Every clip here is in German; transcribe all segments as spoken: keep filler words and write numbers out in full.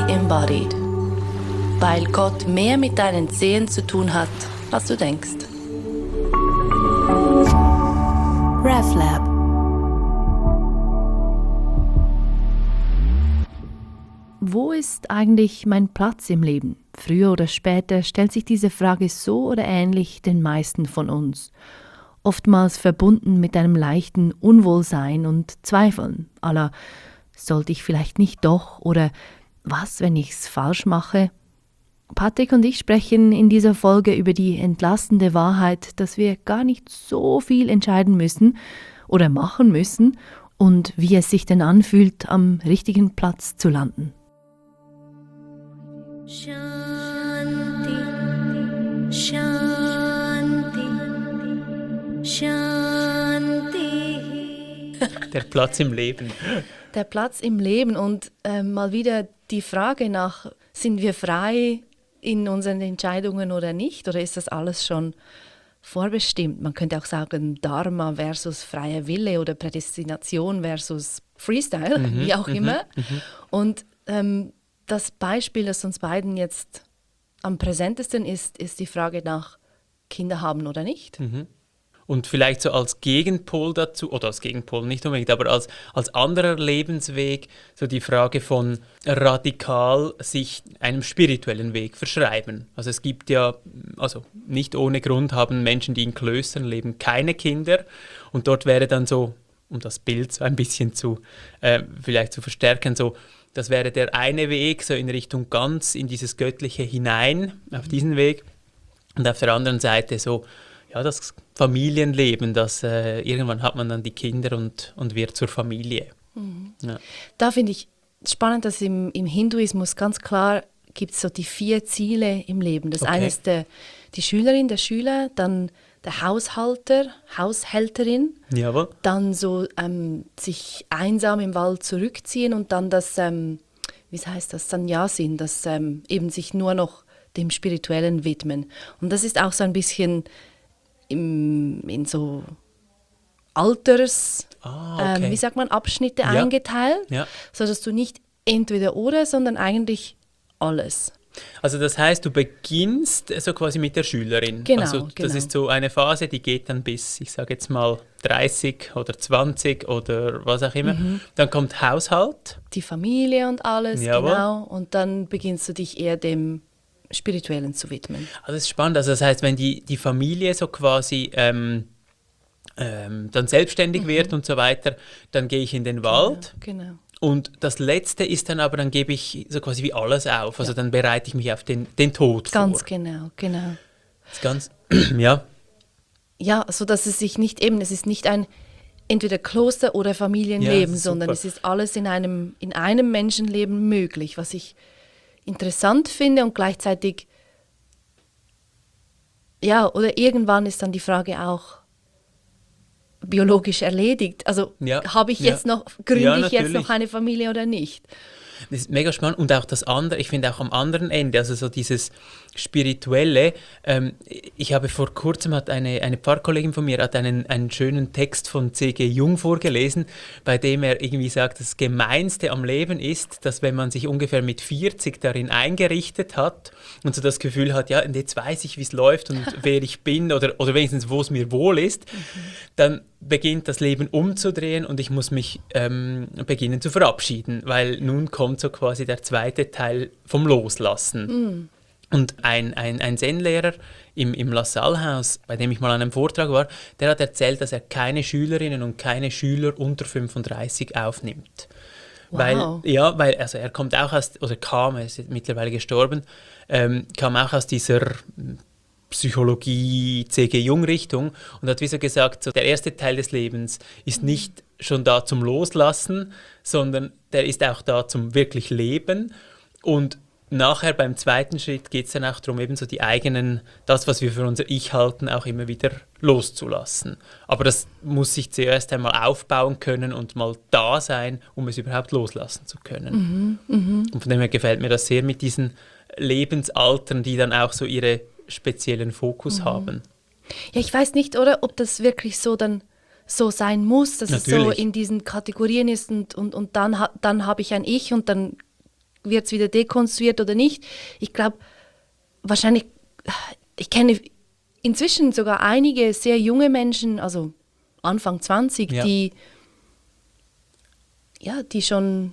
embodied. Weil Gott mehr mit deinen Zehen zu tun hat, als du denkst. RefLab. Wo ist eigentlich mein Platz im Leben? Früher oder später stellt sich diese Frage so oder ähnlich den meisten von uns. Oftmals verbunden mit einem leichten Unwohlsein und Zweifeln, à la, sollte ich vielleicht nicht doch oder was, wenn ich's falsch mache? Patrick und ich sprechen in dieser Folge über die entlastende Wahrheit, dass wir gar nicht so viel entscheiden müssen oder machen müssen und wie es sich denn anfühlt, am richtigen Platz zu landen. Shanti, Shanti, Shanti. Der Platz im Leben. Der Platz im Leben und äh, mal wieder die Frage nach, sind wir frei in unseren Entscheidungen oder nicht? Oder ist das alles schon vorbestimmt? Man könnte auch sagen, Dharma versus freier Wille oder Prädestination versus Freestyle, Mhm, wie auch mhm, immer. mhm. Und ähm, das Beispiel, das uns beiden jetzt am präsentesten ist, ist die Frage nach Kinder haben oder nicht. Mhm. Und vielleicht so als Gegenpol dazu, oder als Gegenpol nicht unbedingt, aber als, als anderer Lebensweg, so die Frage von radikal sich einem spirituellen Weg verschreiben. Also es gibt ja, also nicht ohne Grund haben Menschen, die in Klöstern leben, keine Kinder. Und dort wäre dann so, um das Bild so ein bisschen zu, äh, vielleicht zu verstärken, so, das wäre der eine Weg, so in Richtung ganz in dieses Göttliche hinein, auf diesen Weg. Und auf der anderen Seite so, ja, das Familienleben, das äh, irgendwann hat man dann die Kinder und, und wird zur Familie. Mhm. Ja. Da finde ich spannend, dass im, im Hinduismus ganz klar gibt es so die vier Ziele im Leben. Das Okay. eine ist der, die Schülerin, der Schüler, dann der Haushalter, Haushälterin, Jawohl. dann so ähm, sich einsam im Wald zurückziehen und dann das, ähm, wie heißt das, Sannyasin, das ähm, eben sich nur noch dem Spirituellen widmen. Und das ist auch so ein bisschen im, in so Alters, Ah, okay. ähm, wie sagt man, Abschnitte Ja. eingeteilt, Ja. sodass du nicht entweder oder, sondern eigentlich alles. Also das heißt, du beginnst so quasi mit der Schülerin. Genau, Also das genau. ist so eine Phase, die geht dann bis, ich sage jetzt mal, dreißig oder zwanzig oder was auch immer. Mhm. Dann kommt Haushalt. Die Familie und alles, Jawohl. genau. Und dann beginnst du dich eher dem Spirituellen zu widmen. Also das ist spannend. Also das heißt, wenn die, die Familie so quasi ähm, ähm, dann selbstständig Mhm. wird und so weiter, dann gehe ich in den Wald. Genau. genau. Und das Letzte ist dann aber, dann gebe ich so quasi wie alles auf. Also Ja. dann bereite ich mich auf den, den Tod Ganz vor. genau, genau. Das ist ganz, ja. Ja, so dass es sich nicht eben, es ist nicht ein entweder Kloster- oder Ja, Familienleben, das ist sondern super. es ist alles in einem, in einem Menschenleben möglich, was ich interessant finde und gleichzeitig, ja, oder irgendwann ist dann die Frage auch biologisch erledigt. Also Ja, habe ich jetzt ja. noch, gründe Ja, ich jetzt natürlich. noch eine Familie oder nicht? Das ist mega spannend. Und auch das andere, ich finde auch am anderen Ende, also so dieses Spirituelle. Ähm, ich habe vor kurzem, hat eine, eine Pfarrkollegin von mir hat einen, einen schönen Text von C G Jung vorgelesen, bei dem er irgendwie sagt, das Gemeinste am Leben ist, dass wenn man sich ungefähr mit vierzig darin eingerichtet hat und so das Gefühl hat, ja, und jetzt weiß ich, wie es läuft und wer ich bin oder, oder wenigstens, wo es mir wohl ist, dann beginnt das Leben umzudrehen und ich muss mich ähm, beginnen zu verabschieden, weil nun kommt so quasi der zweite Teil vom Loslassen. Mm. Und ein, ein, ein Zen-Lehrer im, im La Salle-Haus, bei dem ich mal an einem Vortrag war, der hat erzählt, dass er keine Schülerinnen und keine Schüler unter fünfunddreißig aufnimmt. Wow. Weil, ja, weil also er kommt auch aus, oder kam, er ist jetzt mittlerweile gestorben, ähm, kam auch aus dieser Psychologie, C G Jung-Richtung und hat wie so gesagt, so der erste Teil des Lebens ist nicht schon da zum Loslassen, sondern der ist auch da zum wirklich Leben und nachher beim zweiten Schritt geht es dann auch darum, eben so die eigenen, das, was wir für unser Ich halten, auch immer wieder loszulassen. Aber das muss sich zuerst einmal aufbauen können und mal da sein, um es überhaupt loslassen zu können. Mhm, mhm. Und von dem her gefällt mir das sehr mit diesen Lebensaltern, die dann auch so ihre speziellen Fokus Mhm. haben. Ja, ich weiß nicht, oder, ob das wirklich so dann so sein muss, dass es so Natürlich. in diesen Kategorien ist und, und, und dann, ha- dann habe ich ein Ich und dann wird es wieder dekonstruiert oder nicht. Ich glaube, wahrscheinlich, ich kenne inzwischen sogar einige sehr junge Menschen, also Anfang zwanzig, Ja. die, ja, die schon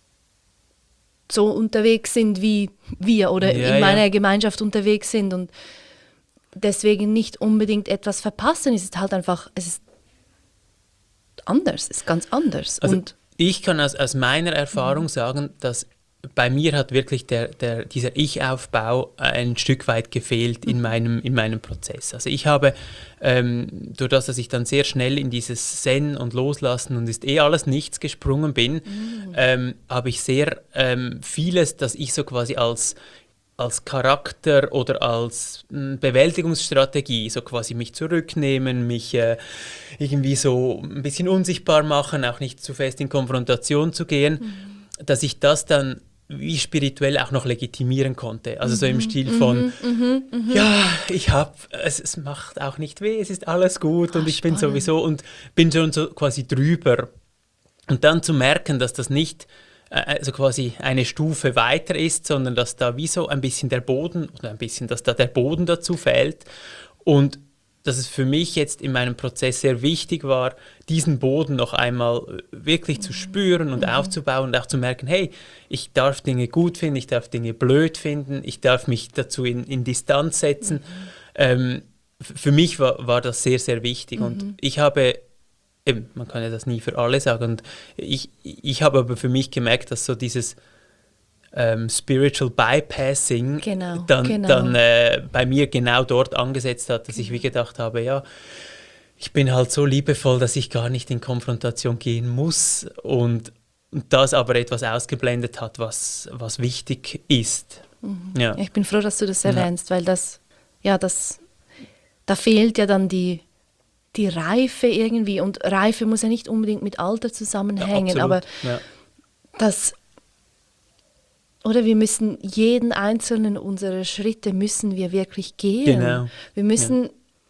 so unterwegs sind wie wir oder Ja, in meiner ja. Gemeinschaft unterwegs sind und deswegen nicht unbedingt etwas verpassen. Es ist halt einfach, es ist anders, es ist ganz anders. Also und ich kann aus, aus meiner Erfahrung sagen, dass bei mir hat wirklich der, der, dieser Ich-Aufbau ein Stück weit gefehlt in meinem, in meinem Prozess. Also ich habe, ähm, durch das, dass ich dann sehr schnell in dieses Zen und Loslassen und ist eh alles nichts gesprungen bin, ähm, habe ich sehr ähm, vieles, das ich so quasi als als Charakter oder als mh, Bewältigungsstrategie, so quasi mich zurücknehmen, mich äh, irgendwie so ein bisschen unsichtbar machen, auch nicht zu fest in Konfrontation zu gehen, dass ich das dann wie spirituell auch noch legitimieren konnte. Also so im Stil von, ja, ich habe, es, es macht auch nicht weh, es ist alles gut und ich bin sowieso und bin schon so quasi drüber. Und dann zu merken, dass das nicht also quasi eine Stufe weiter ist, sondern dass da wie so ein bisschen der Boden, oder ein bisschen, dass da der Boden dazu fällt und dass es für mich jetzt in meinem Prozess sehr wichtig war, diesen Boden noch einmal wirklich zu spüren und mhm. aufzubauen und auch zu merken, hey, ich darf Dinge gut finden, ich darf Dinge blöd finden, ich darf mich dazu in, in Distanz setzen. Mhm. Ähm, f- für mich war, war das sehr, sehr wichtig mhm. und ich habe Eben, man kann ja das nie für alle sagen. Und ich, ich habe aber für mich gemerkt, dass so dieses ähm, Spiritual Bypassing Genau, dann, genau. dann äh, bei mir genau dort angesetzt hat, dass ich wie gedacht habe, ja, ich bin halt so liebevoll, dass ich gar nicht in Konfrontation gehen muss und, und das aber etwas ausgeblendet hat, was, was wichtig ist. Mhm. Ja. Ich bin froh, dass du das erwähnst, ja. weil das, ja, das, da fehlt ja dann die die Reife irgendwie, und Reife muss ja nicht unbedingt mit Alter zusammenhängen, ja, aber ja. das, oder wir müssen jeden einzelnen unserer Schritte müssen wir wirklich gehen. Genau. Wir müssen, ja.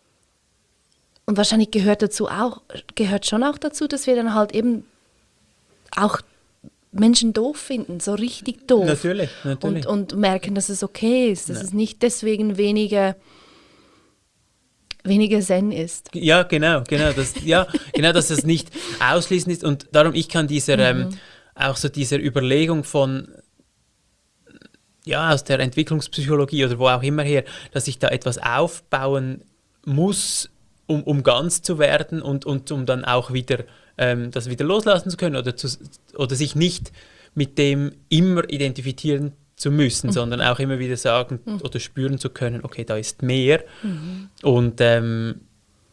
und wahrscheinlich gehört dazu auch, gehört schon auch dazu, dass wir dann halt eben auch Menschen doof finden, so richtig doof. Natürlich, natürlich. Und, und merken, dass es okay ist, dass ja. es nicht deswegen weniger weniger Zen ist. Ja, genau, genau, das, ja, genau, dass es nicht ausschließend ist und darum, ich kann dieser, mhm. ähm, auch so dieser Überlegung von, ja, aus der Entwicklungspsychologie oder wo auch immer her, dass ich da etwas aufbauen muss, um, um ganz zu werden und, und um dann auch wieder, ähm, das wieder loslassen zu können oder, zu, oder sich nicht mit dem immer identifizieren zu müssen, mhm. sondern auch immer wieder sagen mhm. oder spüren zu können, okay, da ist mehr. Mhm. Und ähm,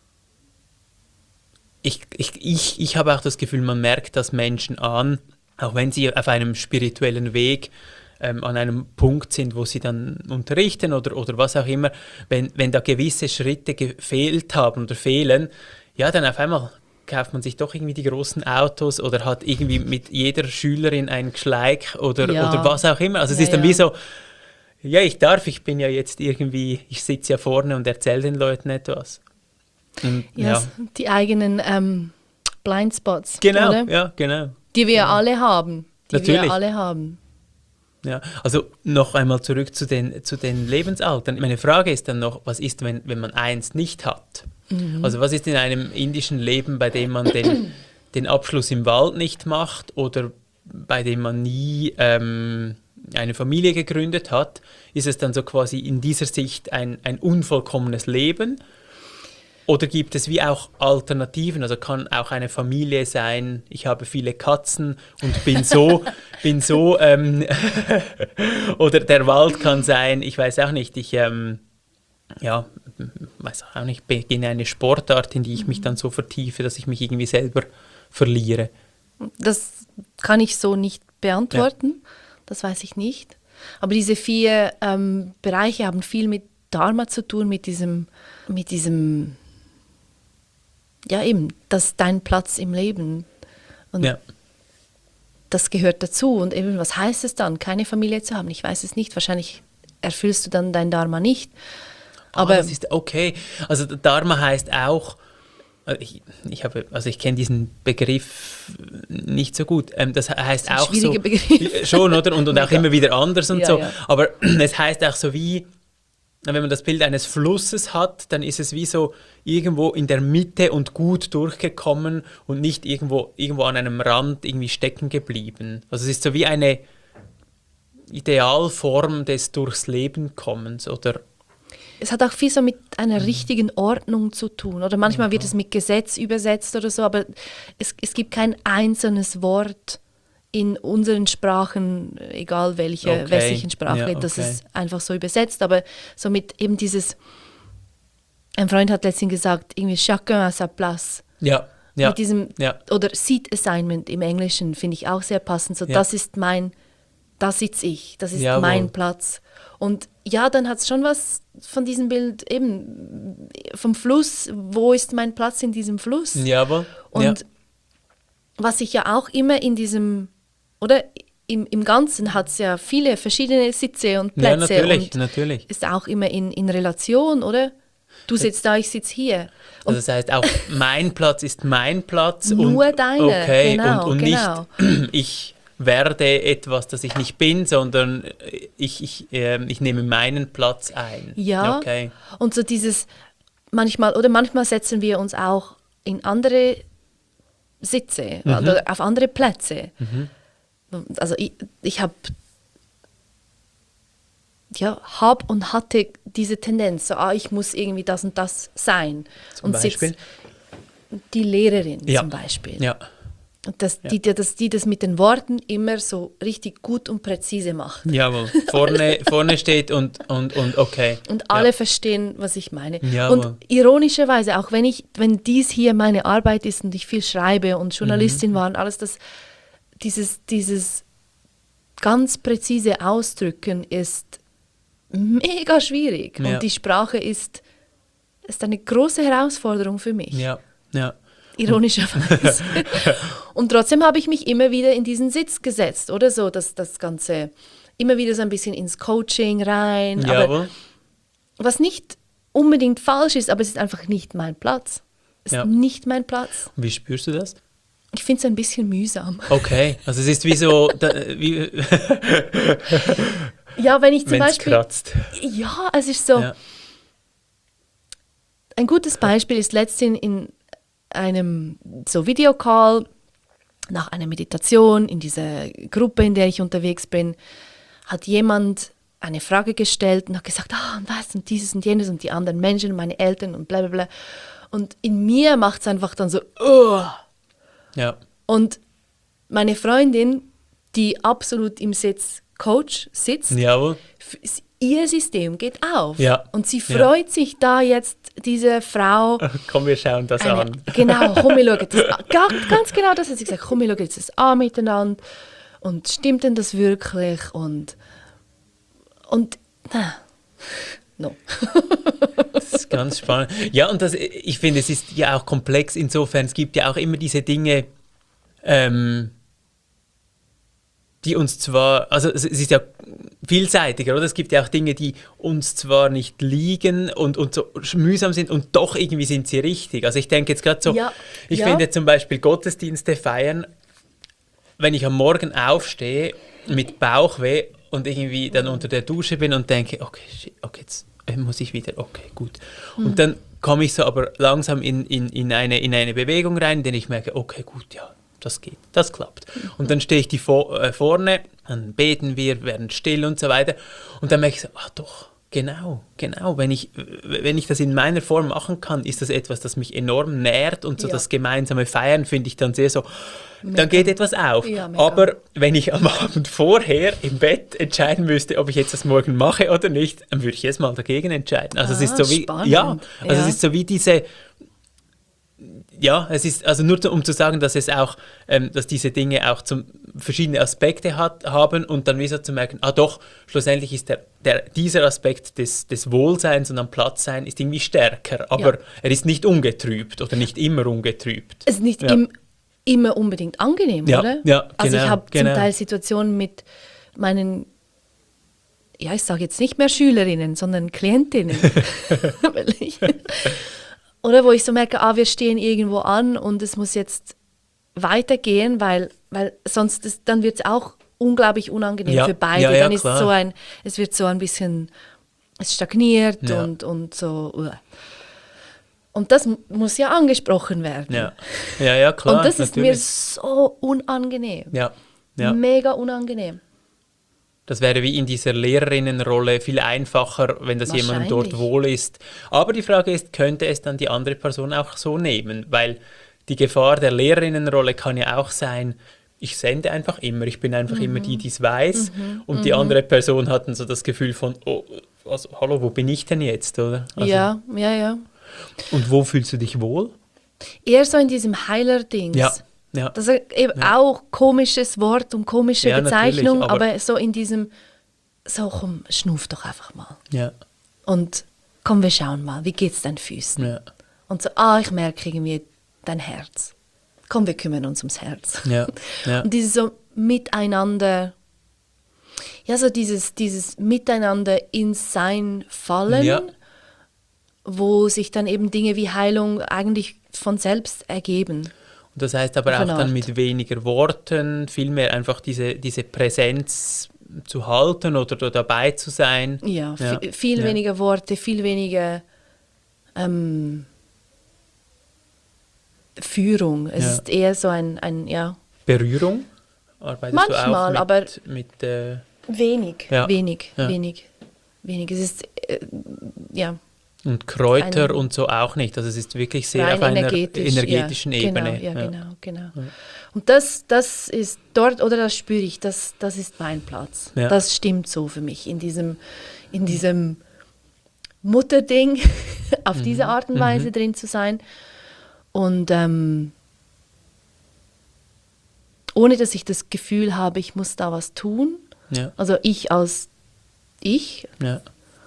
ich, ich, ich, ich habe auch das Gefühl, man merkt das Menschen an, auch wenn sie auf einem spirituellen Weg ähm, an einem Punkt sind, wo sie dann unterrichten oder, oder was auch immer, wenn, wenn da gewisse Schritte gefehlt haben oder fehlen, ja, dann auf einmal kauft man sich doch irgendwie die großen Autos oder hat irgendwie mit jeder Schülerin einen Geschleik oder, ja. oder was auch immer. Also es ja, ist dann ja. wie so, ja, ich darf, ich bin ja jetzt irgendwie, ich sitze ja vorne und erzähle den Leuten etwas. Und, ja, ja. Die eigenen ähm, Blindspots, genau, oder? ja, genau. Die wir ja. alle haben. Die Natürlich. wir alle haben. Ja, also noch einmal zurück zu den, zu den Lebensaltern. Meine Frage ist dann noch, was ist, wenn, wenn man eins nicht hat? Mhm. Also was ist in einem indischen Leben, bei dem man den, den Abschluss im Wald nicht macht oder bei dem man nie ähm, eine Familie gegründet hat? Ist es dann so quasi in dieser Sicht ein, ein unvollkommenes Leben? Oder gibt es wie auch Alternativen? Also kann auch eine Familie sein, ich habe viele Katzen und bin so, bin so, ähm, oder der Wald kann sein, ich weiß auch nicht, ich, ähm, ja, weiß auch nicht, beginne eine Sportart, in die ich mich dann so vertiefe, dass ich mich irgendwie selber verliere. Das kann ich so nicht beantworten, ja. Das weiß ich nicht. Aber diese vier ähm, Bereiche haben viel mit Dharma zu tun, mit diesem, mit diesem ja eben, das ist dein Platz im Leben. Und ja. das gehört dazu. Und eben, was heißt es dann, keine Familie zu haben? Ich weiß es nicht. Wahrscheinlich erfüllst du dann dein Dharma nicht. Aber ah, das ist okay. Also Dharma heißt auch, ich, ich habe, also ich kenne diesen Begriff nicht so gut. Ähm, das heißt Das ist ein auch so, schwieriger Begriff. schon, oder? Und, und auch immer wieder anders und Ja, so. ja. Aber es heißt auch so wie, wenn man das Bild eines Flusses hat, dann ist es wie so irgendwo in der Mitte und gut durchgekommen und nicht irgendwo, irgendwo an einem Rand irgendwie stecken geblieben. Also es ist so wie eine Idealform des durchs Leben kommens, oder? Es hat auch viel so mit einer richtigen Ordnung zu tun. Oder manchmal wird es mit Gesetz übersetzt oder so, aber es, es gibt kein einzelnes Wort in unseren Sprachen, egal welche Okay. westlichen Sprache, Ja, das okay. ist einfach so übersetzt. Aber so mit eben dieses, ein Freund hat letztens gesagt, irgendwie chacun à sa place. Ja, ja. Mit diesem, ja. oder Seat Assignment im Englischen finde ich auch sehr passend. So, Ja. das ist mein, da sitze ich, das ist Jawohl. mein Platz. Und ja, dann hat es schon was von diesem Bild eben vom Fluss. Wo ist mein Platz in diesem Fluss? Jawohl. Und ja. was ich ja auch immer in diesem, oder im, im Ganzen hat es ja viele verschiedene Sitze und ja, Plätze. natürlich, und natürlich. ist auch immer in, in Relation, oder? Du sitzt da, ich sitze hier. Und Also das heißt auch, mein Platz ist mein Platz. Nur und, deiner, okay, genau, und, und genau. nicht, ich werde etwas, das ich nicht bin, sondern ich, ich, ähm, ich nehme meinen Platz ein. Ja, Okay. und so dieses, manchmal, oder manchmal setzen wir uns auch in andere Sitze Mhm. oder auf andere Plätze. Also ich, ich habe ja, hab und hatte diese Tendenz, so, ah, ich muss irgendwie das und das sein. Zum und sitz- Beispiel? Die Lehrerin Ja. zum Beispiel. Ja. Und dass, die, dass die das mit den Worten immer so richtig gut und präzise macht. Jawohl. Vorne, vorne steht und, und, und okay. Und alle Ja. verstehen, was ich meine. Jawohl. Und ironischerweise, auch wenn ich, wenn dies hier meine Arbeit ist und ich viel schreibe und Journalistin Mhm. war und alles das, dieses, dieses ganz präzise Ausdrücken ist mega schwierig. Ja. Und die Sprache ist, ist eine große Herausforderung für mich. Ja, ja. Ironischerweise. Und trotzdem habe ich mich immer wieder in diesen Sitz gesetzt, oder so, dass das Ganze immer wieder so ein bisschen ins Coaching rein. Aber Jawohl. was nicht unbedingt falsch ist, aber es ist einfach nicht mein Platz. Es Ja. ist nicht mein Platz. Und wie spürst du das? Ich finde es ein bisschen mühsam. Okay, also es ist wie so, da, wie, Ja, wenn ich zum wenn es Beispiel... kratzt. Ja, es ist so... Ja. Ein gutes Beispiel ist letztens in einem so Videocall nach einer Meditation in dieser Gruppe, in der ich unterwegs bin, hat jemand eine Frage gestellt und hat gesagt, ah, und was und dieses und jenes und die anderen Menschen, meine Eltern und bla bla bla. Und in mir macht es einfach dann so, oh. Ja. Und meine Freundin, die absolut im Sitz Coach sitzt, Jawohl. f- ihr System geht auf. Ja. Und sie Ja. freut sich da jetzt, diese Frau, Komm, wir schauen das eine, an. genau, komm, wir schauen das an. Ga- Ganz genau das hat sie gesagt, komm, wir schauen jetzt das an miteinander. Und stimmt denn das wirklich? Und, und na, no. Das ist ganz spannend. Ja, und das, ich finde, es ist ja auch komplex insofern, es gibt ja auch immer diese Dinge, ähm, die uns zwar, also es es ist ja vielseitiger, oder? Es gibt ja auch Dinge, die uns zwar nicht liegen und, und so mühsam sind und doch irgendwie sind sie richtig. Also ich denke jetzt gerade so, Ja, ich ja. finde zum Beispiel Gottesdienste feiern, wenn ich am Morgen aufstehe mit Bauchweh und irgendwie dann unter der Dusche bin und denke, okay, shit, okay, jetzt äh, muss ich wieder, okay, gut. Und dann komme ich so aber langsam in, in, in, eine, in eine Bewegung rein, in der ich merke, okay, gut, ja, das geht, das klappt. Und dann stehe ich die vor, äh, vorne, dann beten wir, werden still und so weiter. Und dann merke ich so, ach doch, genau, genau. Wenn ich, wenn ich das in meiner Form machen kann, ist das etwas, das mich enorm nährt. Und so Ja. das gemeinsame Feiern finde ich dann sehr so, Mega. dann geht etwas auf. Ja, mega. Aber wenn ich am Abend vorher im Bett entscheiden müsste, ob ich jetzt das morgen mache oder nicht, dann würde ich jetzt mal dagegen entscheiden. Also es Ah, ist so wie, spannend. ja, also Ja. es ist so wie diese, ja, es ist also nur um zu sagen, dass es auch, ähm, dass diese Dinge auch zum, verschiedene Aspekte hat, haben und dann wieder zu merken, ah doch, schlussendlich ist der, der, dieser Aspekt des, des Wohlseins und am Platzsein ist irgendwie stärker, aber Ja. er ist nicht ungetrübt oder nicht immer ungetrübt. Es ist nicht Ja. im, immer unbedingt angenehm, Ja, oder? ja, also ich genau, habe genau. zum Teil Situationen mit meinen, ja, ich sage jetzt nicht mehr Schülerinnen, sondern Klientinnen. Weil ich, oder wo ich so merke, ah, wir stehen irgendwo an und es muss jetzt weitergehen, weil weil sonst ist, dann wird es auch unglaublich unangenehm Ja, für beide. ja, ja, dann ist klar. so ein, es wird so ein bisschen, es stagniert Ja. und, und so. uh. Und das m- muss ja angesprochen werden. Ja, ja, ja klar. und das ist mir natürlich. so unangenehm. Ja, ja. Mega unangenehm. Das wäre wie in dieser Lehrerinnenrolle viel einfacher, wenn das jemandem dort Wahrscheinlich. wohl ist. Aber die Frage ist, könnte es dann die andere Person auch so nehmen? Weil die Gefahr der Lehrerinnenrolle kann ja auch sein, ich sende einfach immer, ich bin einfach immer die, die es weiß. Und die andere Person hat dann so das Gefühl von, oh, also, hallo, wo bin ich denn jetzt? Oder? Also, ja, ja, ja. Und wo fühlst du dich wohl? Eher so in diesem Heiler-Dings. Ja, ja. Das ist eben Ja. auch komisches Wort und komische Ja, natürlich, Bezeichnung, aber- aber, so in diesem, so komm, schnuff doch einfach mal. ja, Und komm, wir schauen mal, wie geht's deinen Füßen? ja, Und so, ah, ich merke irgendwie dein Herz. Komm, wir kümmern uns ums Herz. ja, ja. Und dieses so Miteinander, ja, so dieses, dieses Miteinander ins Sein fallen, Ja. wo sich dann eben Dinge wie Heilung eigentlich von selbst ergeben. Und das heißt aber Auf auch eine dann Art. mit weniger Worten, vielmehr einfach diese, diese Präsenz zu halten oder da dabei zu sein. Ja, Ja, vi- viel ja. weniger Worte, viel weniger ähm, Führung. Es Ja. ist eher so ein, ein ja, Berührung? Arbeitest Manchmal, du auch mit, aber- mit äh, wenig, Ja. wenig, Ja. wenig, wenig. Es ist, äh, ja, und Kräuter ein- und so auch nicht. Also es ist wirklich sehr rein auf einer energetisch, energetischen ja, Ebene. Genau, ja, Ja. genau, genau. Und das, das ist dort, oder das spüre ich, das, das ist mein Platz. Ja. Das stimmt so für mich, in diesem, in diesem Mutterding, auf diese Mhm. Art und Weise drin zu sein. Und ähm, ohne dass ich das Gefühl habe, ich muss da was tun. Ja, Also ich als ich, ja,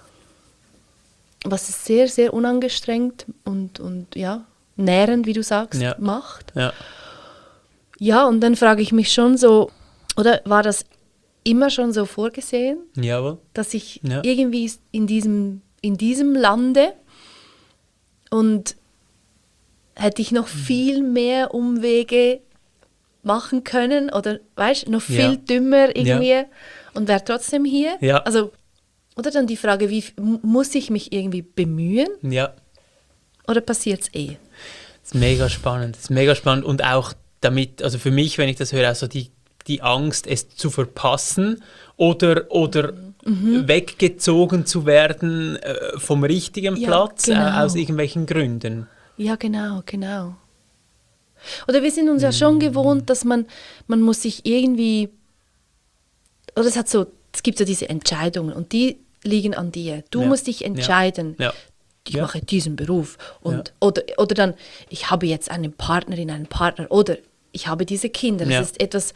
was es sehr, sehr unangestrengt und, und ja, nährend, wie du sagst, Ja. macht. ja. Ja, und dann frage ich mich schon so, oder war das immer schon so vorgesehen, Jawohl. dass ich Ja. irgendwie in diesem, in diesem Lande und hätte ich noch viel mehr Umwege machen können oder weißt noch viel Ja. dümmer irgendwie und wäre trotzdem hier. Ja. Also, oder dann die Frage, wie f- m- muss ich mich irgendwie bemühen Ja. oder passiert es eh? Das ist mega spannend. Das ist mega spannend und auch damit, also für mich, wenn ich das höre, also die, die Angst, es zu verpassen oder, oder Mhm. weggezogen zu werden äh, vom richtigen Ja, Platz genau. äh, aus irgendwelchen Gründen. Ja, genau, genau. Oder wir sind uns ja schon gewohnt, dass man, man muss sich irgendwie, oder es hat so, es gibt so diese Entscheidungen und die liegen an dir. Du Ja. musst dich entscheiden. Ja. Ich Ja. mache diesen Beruf und Ja. oder, oder dann, ich habe jetzt einen Partnerin, einen Partner oder ich habe diese Kinder. Das Ja. ist etwas,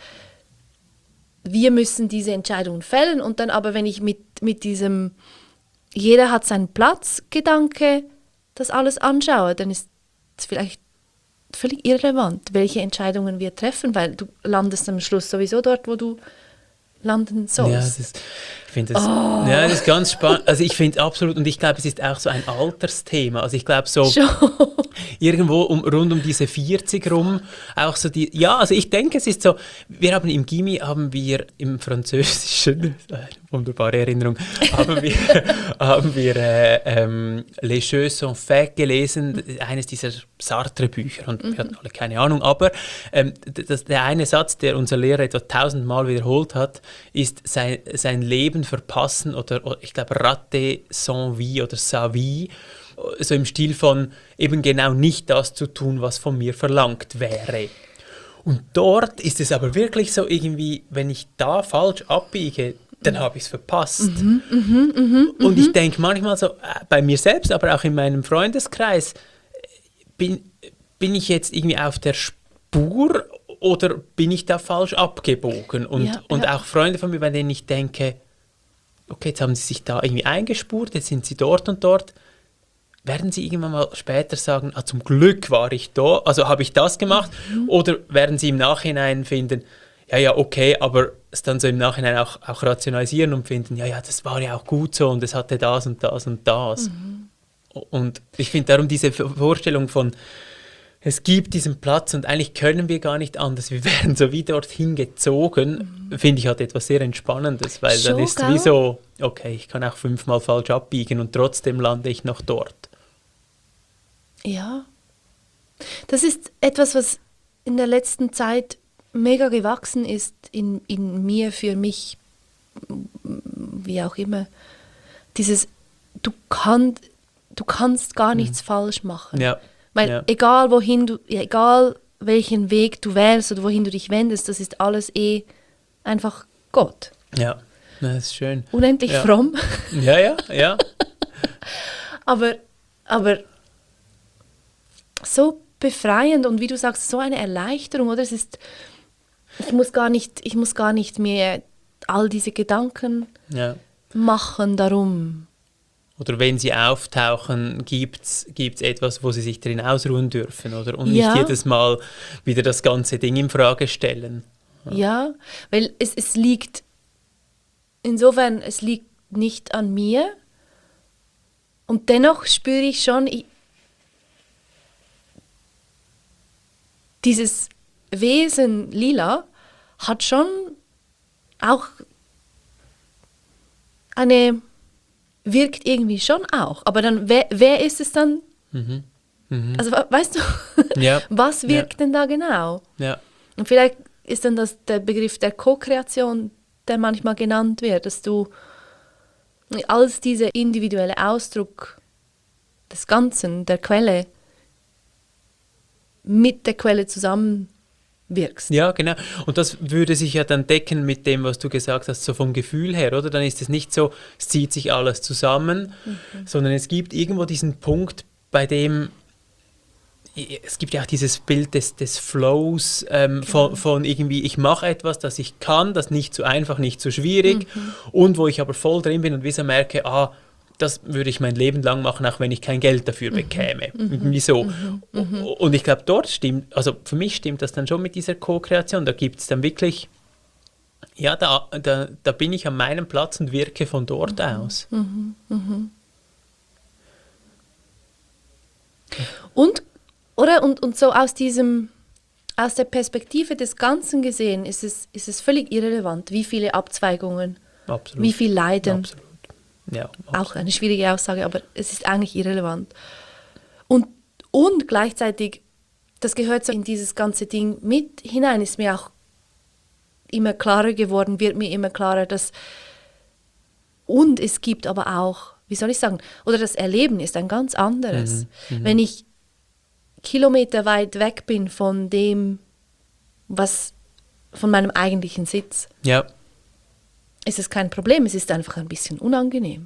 wir müssen diese Entscheidungen fällen und dann aber, wenn ich mit, mit diesem, jeder hat seinen Platz, Gedanke, das alles anschaue, dann ist es vielleicht völlig irrelevant, welche Entscheidungen wir treffen, weil du landest am Schluss sowieso dort, wo du landen sollst. Ja, das ist, ich finde das, Oh. ja, das ist ganz spannend. Also ich finde absolut, und ich glaube, es ist auch so ein Altersthema. Also ich glaube so Schon. irgendwo um, rund um diese vierzig rum, auch so die, ja, also ich denke, es ist so, wir haben im Gymi, haben wir im Französischen, eine wunderbare Erinnerung, haben wir, haben wir äh, ähm, Les Jeux sont faits gelesen, eines dieser Sartre-Bücher und wir hatten alle keine Ahnung, aber ähm, das, der eine Satz, der unser Lehrer etwa tausendmal wiederholt hat, ist sein, sein Leben verpassen oder, oder ich glaube rater son vie oder sa vie, so im Stil von eben genau nicht das zu tun, was von mir verlangt wäre. Und dort ist es aber wirklich so irgendwie, wenn ich da falsch abbiege, dann habe ich es verpasst. Und ich denke manchmal so, äh, bei mir selbst, aber auch in meinem Freundeskreis, bin, bin ich jetzt irgendwie auf der Spur oder bin ich da falsch abgebogen? Und, Ja, und ja. auch Freunde von mir, bei denen ich denke, okay, jetzt haben sie sich da irgendwie eingespurt, jetzt sind sie dort und dort. Werden sie irgendwann mal später sagen, ah, zum Glück war ich da, also habe ich das gemacht? Oder werden sie im Nachhinein finden, ja, ja, okay, aber es dann so im Nachhinein auch, auch rationalisieren und finden, ja, ja, das war ja auch gut so und es hatte das und das und das. Und ich finde darum diese Vorstellung von, es gibt diesen Platz und eigentlich können wir gar nicht anders. Wir werden so wie dorthin gezogen, mhm. finde ich halt etwas sehr Entspannendes, weil Schon, dann ist es wie so, okay, ich kann auch fünfmal falsch abbiegen und trotzdem lande ich noch dort. Ja. Das ist etwas, was in der letzten Zeit mega gewachsen ist in, in mir, für mich, wie auch immer. Dieses, du, kann, du kannst gar nichts mhm. falsch machen. Ja. Weil ja. egal wohin du, egal welchen Weg du wählst oder wohin du dich wendest, das ist alles eh einfach Gott. Ja, das ist schön. Unendlich ja. fromm. Ja, ja, ja. aber, aber so befreiend und wie du sagst, so eine Erleichterung, oder? Es ist, ich muss gar nicht, ich muss gar nicht mehr all diese Gedanken ja. machen darum. Oder wenn sie auftauchen, gibt es etwas, wo sie sich drin ausruhen dürfen, oder? Und ja. nicht jedes Mal wieder das ganze Ding in Frage stellen. Ja, ja, weil es, es liegt, insofern, es liegt nicht an mir. Und dennoch spüre ich schon, ich, dieses Wesen Lila hat schon auch eine, wirkt irgendwie schon auch. Aber dann, wer, wer ist es dann? Mhm. Mhm. Also weißt du, ja. was wirkt ja. denn da genau? Ja. Und vielleicht ist dann das der Begriff der Co-Kreation, der manchmal genannt wird, dass du als dieser individuelle Ausdruck des Ganzen, der Quelle, mit der Quelle zusammen wirkst. Ja, genau. Und das würde sich ja dann decken mit dem, was du gesagt hast, so vom Gefühl her, oder? Dann ist es nicht so, es zieht sich alles zusammen, mhm. sondern es gibt irgendwo diesen Punkt, bei dem, es gibt ja auch dieses Bild des, des Flows, ähm, genau. von, von irgendwie, ich mache etwas, das ich kann, das nicht zu einfach, nicht zu schwierig mhm. und wo ich aber voll drin bin und wie so merke, ah, das würde ich mein Leben lang machen, auch wenn ich kein Geld dafür bekäme. Mhm. Irgendwie so. Mhm. Mhm. Und ich glaube, dort stimmt, also für mich stimmt das dann schon mit dieser Co-Kreation. Da gibt es dann wirklich, ja, da, da, da bin ich an meinem Platz und wirke von dort mhm. aus. Mhm. Mhm. Und, oder, und, und so aus diesem, aus der Perspektive des Ganzen gesehen, ist es, ist es völlig irrelevant, wie viele Abzweigungen, Absolut. Wie viel Leiden. Absolut. Ja, auch eine schwierige Aussage, aber es ist eigentlich irrelevant. Und, und gleichzeitig, das gehört so in dieses ganze Ding mit hinein, ist mir auch immer klarer geworden, wird mir immer klarer, dass, und es gibt aber auch, wie soll ich sagen, oder das Erleben ist ein ganz anderes. Mhm, wenn ich Kilometer weit weg bin von dem, was, von meinem eigentlichen Sitz. Ja. Ist es kein Problem, es ist einfach ein bisschen unangenehm.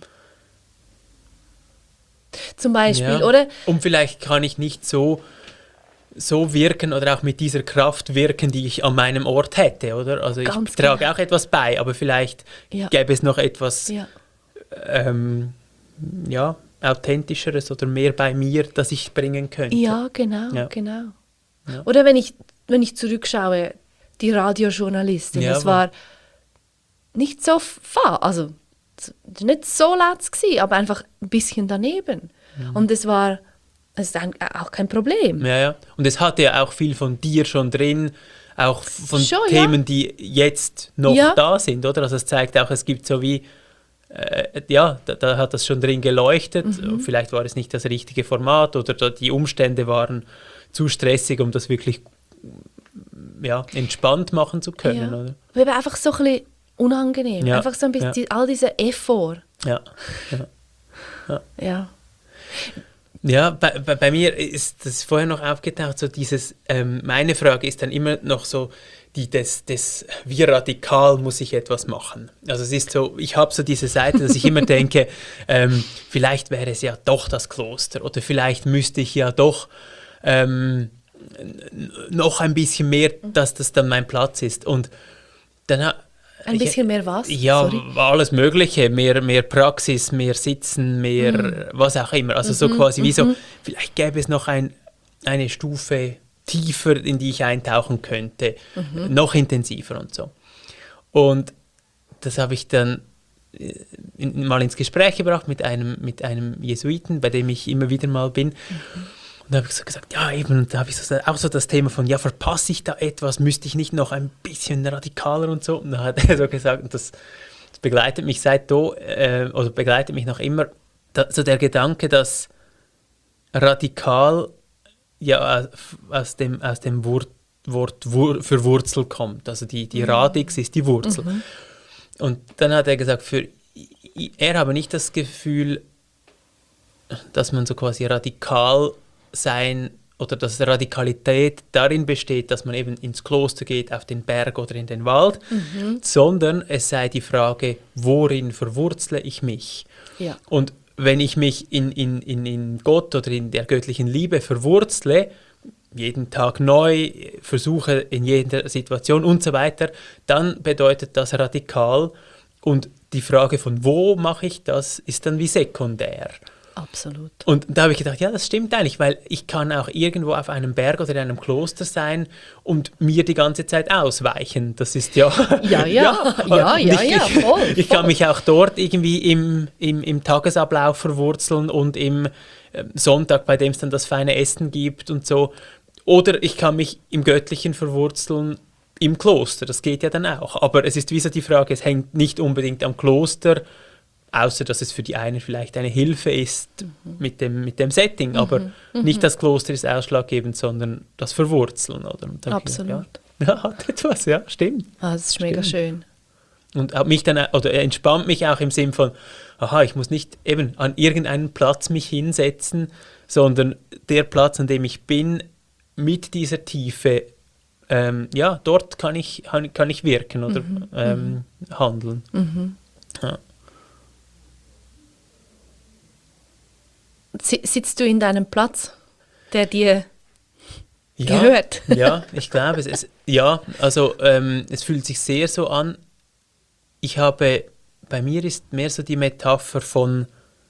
Zum Beispiel, ja. oder? Und vielleicht kann ich nicht so, so wirken oder auch mit dieser Kraft wirken, die ich an meinem Ort hätte, oder? Also Ganz ich trage genau. auch etwas bei, aber vielleicht ja. gäbe es noch etwas ja. ähm, ja, Authentischeres oder mehr bei mir, das ich bringen könnte. Ja, genau, ja. genau. Ja. Oder wenn ich, wenn ich zurückschaue, die Radiojournalistin, ja, das war nicht so fahr, also nicht so laut gewesen, aber einfach ein bisschen daneben. Mhm. Und es war, es ist auch kein Problem. Ja, ja. Und es hatte ja auch viel von dir schon drin, auch von schon, Themen, ja. die jetzt noch ja. da sind, oder? Also es zeigt auch, es gibt so wie, äh, ja, da, da hat das schon drin geleuchtet. Mhm. Vielleicht war es nicht das richtige Format oder da, die Umstände waren zu stressig, um das wirklich ja, entspannt machen zu können, ja. oder? Aber einfach so ein bisschen unangenehm. Ja. Einfach so ein bisschen ja. die, all dieser Effort. Ja. Ja. Ja. ja. Ja, bei, bei, bei mir ist das vorher noch aufgetaucht, so dieses, ähm, meine Frage ist dann immer noch so, die des, des, wie radikal muss ich etwas machen? Also es ist so, ich habe so diese Seite, dass ich immer denke, ähm, vielleicht wäre es ja doch das Kloster oder vielleicht müsste ich ja doch ähm, noch ein bisschen mehr, dass das dann mein Platz ist. Und dann Ein bisschen mehr was? Ja, Sorry. alles Mögliche. Mehr, mehr Praxis, mehr Sitzen, mehr mm. was auch immer. Also so mhm, quasi wie so, mhm. vielleicht gäbe es noch ein, eine Stufe tiefer, in die ich eintauchen könnte. Mhm. Noch intensiver und so. Und das habe ich dann in, mal ins Gespräch gebracht mit einem, mit einem Jesuiten, bei dem ich immer wieder mal bin. Mhm. da habe ich so gesagt, ja eben, und da habe ich so, auch so das Thema von, ja, verpasse ich da etwas, müsste ich nicht noch ein bisschen radikaler und so. Und da hat er so gesagt, und das, das begleitet mich seit do, äh, oder begleitet mich noch immer, da, so der Gedanke, dass radikal ja aus dem, aus dem Wort, Wort Wur, für Wurzel kommt. Also die, die Radix ist die Wurzel. Mhm. Und dann hat er gesagt, für, er habe nicht das Gefühl, dass man so quasi radikal sein oder dass Radikalität darin besteht, dass man eben ins Kloster geht, auf den Berg oder in den Wald, mhm. sondern es sei die Frage, worin verwurzle ich mich? Ja. Und wenn ich mich in, in, in, in Gott oder in der göttlichen Liebe verwurzle, jeden Tag neu, versuche in jeder Situation und so weiter, dann bedeutet das radikal. Und die Frage von wo mache ich das, ist dann wie sekundär. Absolut. Und da habe ich gedacht, ja, das stimmt eigentlich, weil ich kann auch irgendwo auf einem Berg oder in einem Kloster sein und mir die ganze Zeit ausweichen. Das ist ja... Ja, ja, ja, ja, ja, ich, ja, voll, voll. Ich kann mich auch dort irgendwie im, im, im Tagesablauf verwurzeln und im äh, Sonntag, bei dem es dann das feine Essen gibt und so. Oder ich kann mich im Göttlichen verwurzeln im Kloster, das geht ja dann auch. Aber es ist wie so die Frage, es hängt nicht unbedingt am Kloster, außer dass es für die einen vielleicht eine Hilfe ist mhm. mit, dem, mit dem Setting, aber mhm. nicht das Kloster ist ausschlaggebend, sondern das Verwurzeln. Oder? Absolut. Ich, ja, ja, hat etwas, ja, stimmt. Ah, das ist stimmt. Mega schön. Und hat mich dann, oder er entspannt mich auch im Sinn von, aha, ich muss nicht eben an irgendeinen Platz mich hinsetzen, sondern der Platz, an dem ich bin, mit dieser Tiefe, ähm, ja, dort kann ich, kann ich wirken oder mhm. ähm, handeln. Mhm. Ja. Sitzt du in deinem Platz, der dir ja, gehört? Ja, ich glaube es. es ja, also ähm, es fühlt sich sehr so an. Ich habe, bei mir ist mehr so die Metapher von,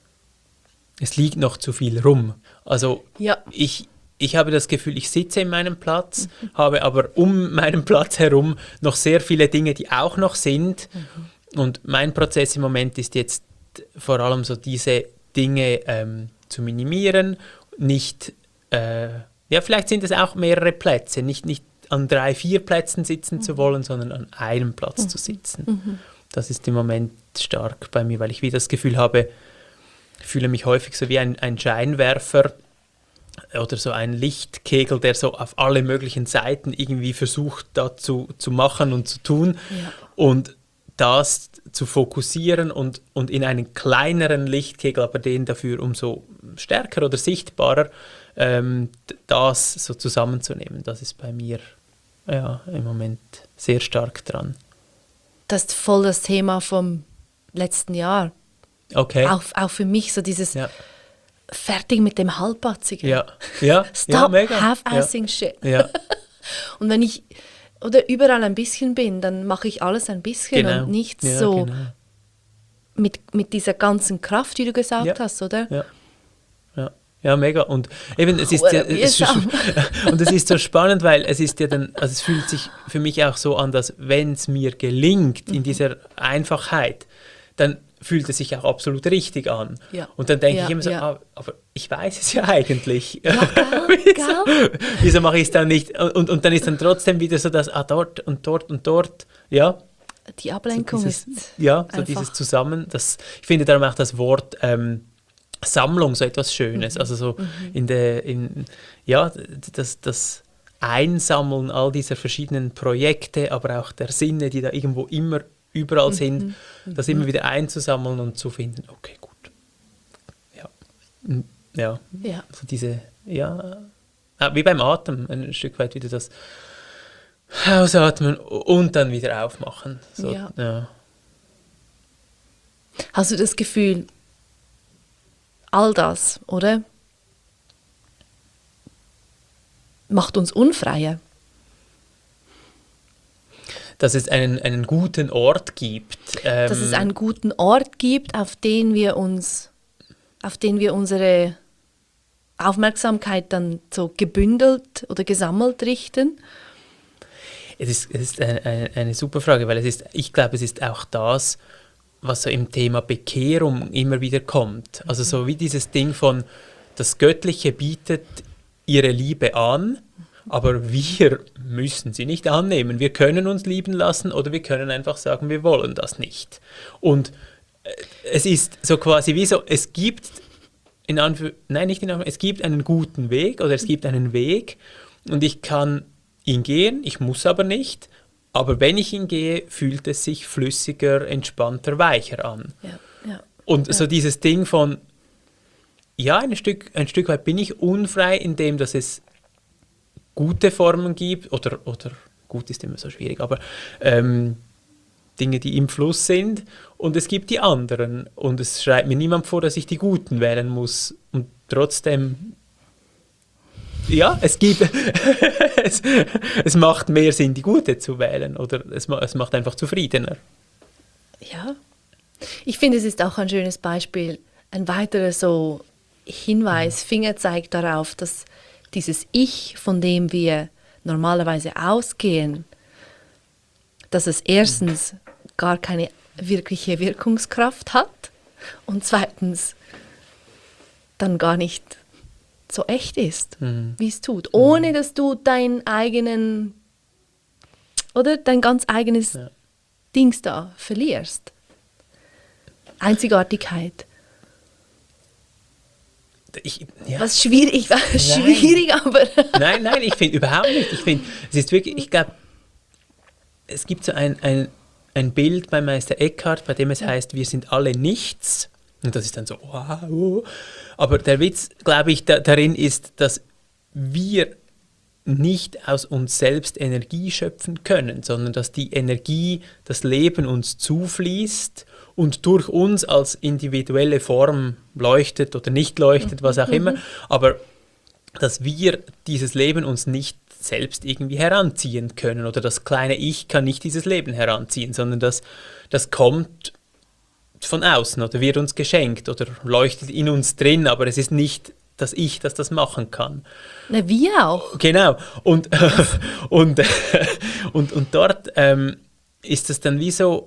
es liegt noch zu viel rum. Also ja. ich, ich habe das Gefühl, ich sitze in meinem Platz, mhm. habe aber um meinen Platz herum noch sehr viele Dinge, die auch noch sind. Mhm. Und mein Prozess im Moment ist jetzt vor allem so diese Dinge ähm, zu minimieren, nicht, äh, ja, vielleicht sind es auch mehrere Plätze, nicht, nicht an drei, vier Plätzen sitzen mhm. zu wollen, sondern an einem Platz mhm. zu sitzen. Mhm. Das ist im Moment stark bei mir, weil ich wieder das Gefühl habe, ich fühle mich häufig so wie ein, ein Scheinwerfer oder so ein Lichtkegel, der so auf alle möglichen Seiten irgendwie versucht, da zu, zu machen und zu tun. Ja. Und das zu fokussieren und, und in einen kleineren Lichtkegel, aber den dafür umso stärker oder sichtbarer, ähm, das so zusammenzunehmen. Das ist bei mir ja, im Moment sehr stark dran. Das ist voll das Thema vom letzten Jahr. Okay. Auch, auch für mich so dieses ja. fertig mit dem Halbpatzigen. Ja, ja. Stop ja, mega. half-assing ja. shit. Ja. Und wenn ich oder überall ein bisschen bin, dann mache ich alles ein bisschen genau. und nicht ja, so genau. mit, mit dieser ganzen Kraft, wie du gesagt ja. hast, oder? Ja. ja. Ja, mega. Und eben, es ist, ja, es ist und es ist so spannend, weil es ist ja dann, also es fühlt sich für mich auch so an, dass wenn es mir gelingt in dieser Einfachheit, dann fühlt es sich auch absolut richtig an. Ja. Und dann denke ja, ich immer so, ja. ah, aber ich weiß es ja eigentlich. Ja, gell, wieso, gell? wieso mache ich es dann nicht? Und, und dann ist dann trotzdem wieder so, dass ah, dort und dort und dort, ja. Die Ablenkung so dieses, ist ja, so einfach. dieses Zusammen, das, ich finde darum auch das Wort ähm, Sammlung so etwas Schönes, mhm. also so mhm. in der, in, ja, das, das Einsammeln all dieser verschiedenen Projekte, aber auch der Sinne, die da irgendwo immer überall mhm. sind, mhm. das immer wieder einzusammeln und zu finden, okay, gut. Ja, ja, ja. also diese, ja, wie beim Atem, ein Stück weit wieder das Ausatmen und dann wieder aufmachen. So, ja. Ja. Hast du das Gefühl, all das, oder? Macht uns unfreier. Dass es einen, einen guten Ort gibt. Ähm, Dass es einen guten Ort gibt, auf den wir uns, auf den wir unsere Aufmerksamkeit dann so gebündelt oder gesammelt richten. Es ist, es ist eine, eine, eine super Frage, weil es ist, ich glaube, es ist auch das, was so im Thema Bekehrung immer wieder kommt. Also so wie dieses Ding von, das Göttliche bietet ihre Liebe an, aber wir müssen sie nicht annehmen. Wir können uns lieben lassen oder wir können einfach sagen, wir wollen das nicht. Und äh, es ist so quasi wie so, es gibt, in Anführ- nein, nicht in Anführ- es gibt einen guten Weg oder es gibt einen Weg und ich kann ihn gehen, ich muss aber nicht. Aber wenn ich ihn gehe, fühlt es sich flüssiger, entspannter, weicher an. Ja, ja. Und Ja. so dieses Ding von, ja, ein Stück, ein Stück weit bin ich unfrei, indem dass es gute Formen gibt, oder, oder gut ist immer so schwierig, aber ähm, Dinge, die im Fluss sind, und es gibt die anderen. Und es schreibt mir niemand vor, dass ich die Guten wählen muss. Und trotzdem, ja, es gibt, es, es macht mehr Sinn, die Gute zu wählen, oder es, ma- es macht einfach zufriedener. Ja, ich finde, es ist auch ein schönes Beispiel, ein weiterer so Hinweis, Fingerzeig darauf, dass dieses Ich, von dem wir normalerweise ausgehen, dass es erstens gar keine wirkliche Wirkungskraft hat und zweitens dann gar nicht so echt ist, Mhm. wie es tut, ohne dass du deinen eigenen oder dein ganz eigenes Ja. Dings da verlierst. Einzigartigkeit. Ich, ja. Was schwierig, was Nein. schwierig, aber Nein, nein, ich finde überhaupt nicht. Ich finde, es ist wirklich, ich glaube, es gibt so ein, ein, ein Bild bei Meister Eckhart, bei dem es heißt, wir sind alle nichts. Und das ist dann so, wow. Aber der Witz, glaube ich, da, darin ist, dass wir nicht aus uns selbst Energie schöpfen können, sondern dass die Energie, das Leben uns zufließt und durch uns als individuelle Form leuchtet oder nicht leuchtet, was auch immer, aber dass wir dieses Leben uns nicht selbst irgendwie heranziehen können oder das kleine Ich kann nicht dieses Leben heranziehen, sondern das, das kommt von außen oder wird uns geschenkt oder leuchtet in uns drin, aber es ist nicht das Ich, das das machen kann. na, wir auch. Genau. Und, und, und, und dort ähm, ist es dann wie so,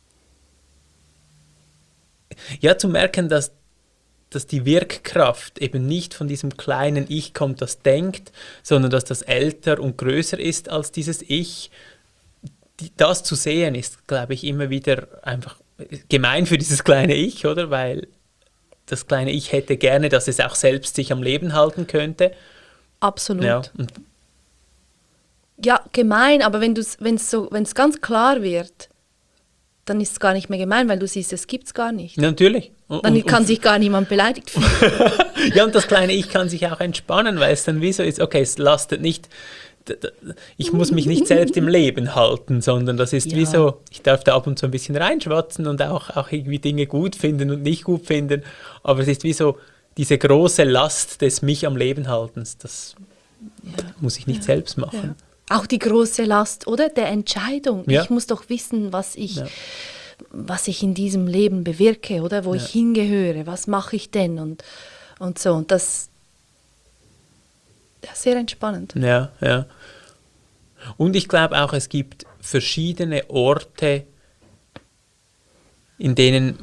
ja, zu merken, dass, dass die Wirkkraft eben nicht von diesem kleinen Ich kommt, das denkt, sondern dass das älter und größer ist als dieses Ich. Die, das zu sehen ist, glaube ich, immer wieder einfach gemein für dieses kleine Ich, oder? Weil das kleine Ich hätte gerne, dass es auch selbst sich am Leben halten könnte. Absolut. Ja, Ja, und gemein, aber wenn es so, wenn's ganz klar wird, dann ist es gar nicht mehr gemein, weil du siehst, es gibt es gar nicht. natürlich. Und, Dann und, kann und, sich gar niemand beleidigt fühlen. ja, und das kleine Ich kann sich auch entspannen, weil es dann wie so ist, okay, es lastet nicht, d- d- ich muss mich nicht selbst im Leben halten, sondern das ist wie Ja. so, ich darf da ab und zu ein bisschen reinschwatzen und auch, auch irgendwie Dinge gut finden und nicht gut finden, aber es ist wie so diese große Last des mich am Leben haltens, das muss ich nicht selbst machen. Auch die große Last, oder? Der Entscheidung. Ja. Ich muss doch wissen, was ich, Ja. was ich in diesem Leben bewirke, oder? Wo Ja. ich hingehöre, was mache ich denn? Und, und so. Und das ja, sehr entspannend. Ja, ja. Und ich glaube auch, es gibt verschiedene Orte, in denen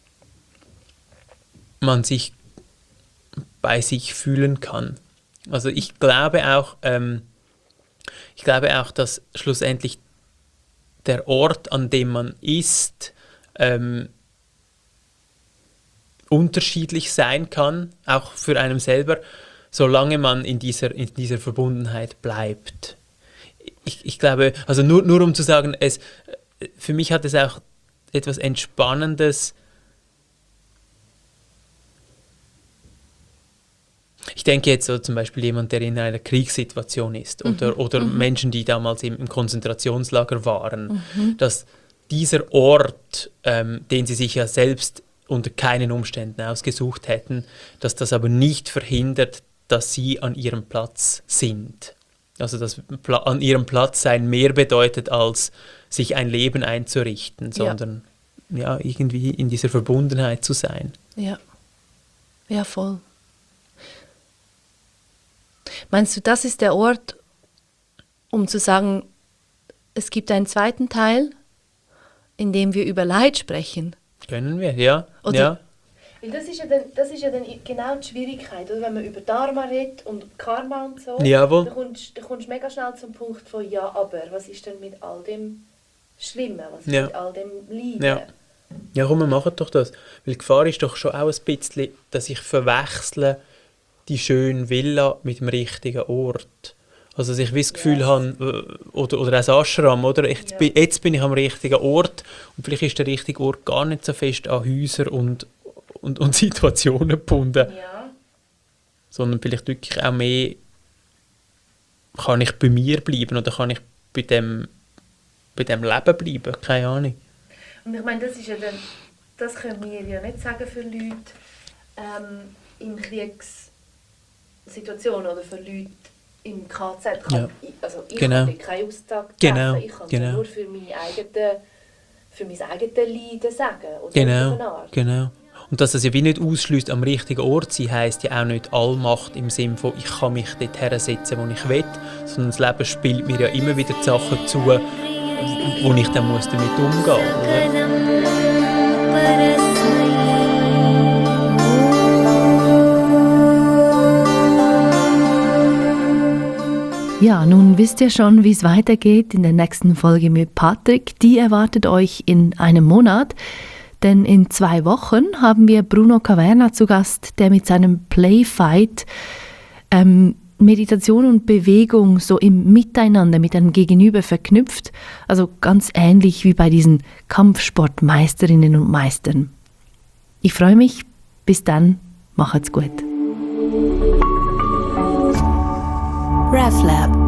man sich bei sich fühlen kann. Also ich glaube auch, ähm, ich glaube auch, dass schlussendlich der Ort, an dem man ist, ähm, unterschiedlich sein kann, auch für einen selber, solange man in dieser, in dieser Verbundenheit bleibt. Ich, ich glaube, also nur, nur um zu sagen, es, für mich hat es auch etwas Entspannendes. Ich denke jetzt so zum Beispiel jemand, der in einer Kriegssituation ist oder, Mhm. oder Mhm. Menschen, die damals im, im Konzentrationslager waren, dass dieser Ort, ähm, den sie sich ja selbst unter keinen Umständen ausgesucht hätten, dass das aber nicht verhindert, dass sie an ihrem Platz sind. Also dass Pla- an ihrem Platz sein mehr bedeutet, als sich ein Leben einzurichten, Ja. sondern ja, irgendwie in dieser Verbundenheit zu sein. Ja. Ja, voll. Meinst du, das ist der Ort, um zu sagen, es gibt einen zweiten Teil, in dem wir über Leid sprechen? Können wir, ja. Oder- ja. Weil das ist ja dann, das ist ja dann genau die Schwierigkeit, oder? Wenn man über Dharma redet und Karma und so, Jawohl. dann kommst, dann kommst du mega schnell zum Punkt von «Ja, aber was ist denn mit all dem Schlimmen, was ist Ja. mit all dem Leiden?» Ja. Ja, komm, wir machen doch das. Weil die Gefahr ist doch schon auch ein bisschen, dass ich verwechsle die schöne Villa mit dem richtigen Ort. Also dass ich wie das Gefühl Yes. habe, äh, oder, oder auch das Ashram, oder? Ich, jetzt, Ja. bin, jetzt bin ich am richtigen Ort und vielleicht ist der richtige Ort gar nicht so fest an Häuser und, und, und Situationen gebunden, Ja. sondern vielleicht wirklich auch mehr, kann ich bei mir bleiben oder kann ich bei dem, bei dem Leben bleiben, keine Ahnung. Und ich meine, das ist ja dann, das können wir ja nicht sagen für Leute ähm, in Kriegssituationen oder für Leute im K Z. Ich Ja. kann, also ich Genau. kann keine Aussage Genau, treffen, ich kann es genau. ja nur für, meine eigene, für mein eigenes Leiden sagen. Oder auf Genau, eine Art. genau. Und dass es ja wie nicht ausschließt, am richtigen Ort zu sein, heisst ja auch nicht Allmacht im Sinne von, ich kann mich dort hersetzen, wo ich will, sondern das Leben spielt mir ja immer wieder die Sachen zu, wo ich dann muss damit umgehen muss. Ja, nun wisst ihr schon, wie es weitergeht in der nächsten Folge mit Patrick. Die erwartet euch in einem Monat. Denn in zwei Wochen haben wir Bruno Caverna zu Gast, der mit seinem Playfight ähm, Meditation und Bewegung so im Miteinander mit einem Gegenüber verknüpft. Also ganz ähnlich wie bei diesen Kampfsportmeisterinnen und Meistern. Ich freue mich. Bis dann. Macht's gut. RefLab